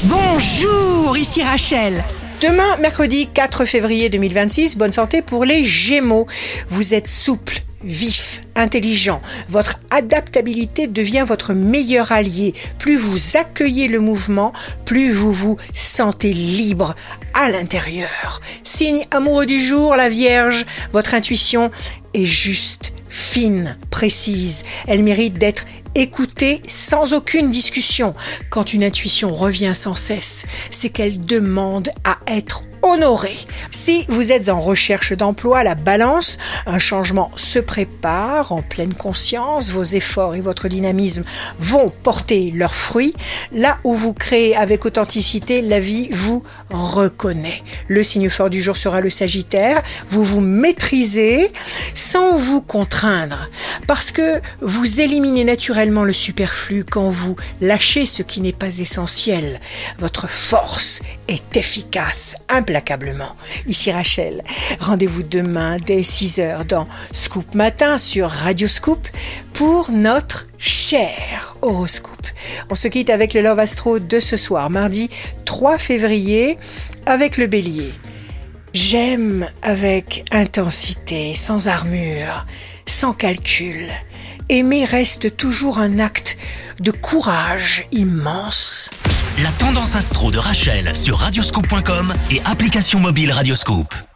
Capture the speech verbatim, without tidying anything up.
Bonjour, ici Rachel. Demain, mercredi quatre février deux mille vingt-six, bonne santé pour les Gémeaux. Vous êtes souple, vif, intelligent. Votre adaptabilité devient votre meilleur allié. Plus vous accueillez le mouvement, plus vous vous sentez libre à l'intérieur. Signe amoureux du jour, la Vierge. Votre intuition est juste, fine, précise. Elle mérite d'être écoutez sans aucune discussion. Quand une intuition revient sans cesse, c'est qu'elle demande à être honorée. Si vous êtes en recherche d'emploi, la Balance, un changement se prépare en pleine conscience. Vos efforts et votre dynamisme vont porter leurs fruits. Là où vous créez avec authenticité, la vie vous reconnaît. Le signe fort du jour sera le Sagittaire. Vous vous maîtrisez sans vous contraindre parce que vous éliminez naturellement le superflu quand vous lâchez ce qui n'est pas essentiel. Votre force est efficace, implacablement. Ici Rachel, rendez-vous demain dès six heures dans Scoop Matin sur Radio Scoop pour notre cher horoscope. On se quitte avec le Love Astro de ce soir, mardi trois février, avec le Bélier. J'aime avec intensité, sans armure, sans calcul. Aimer reste toujours un acte de courage immense. La tendance astro de Rachel sur radioscoop point com et application mobile Radioscoop.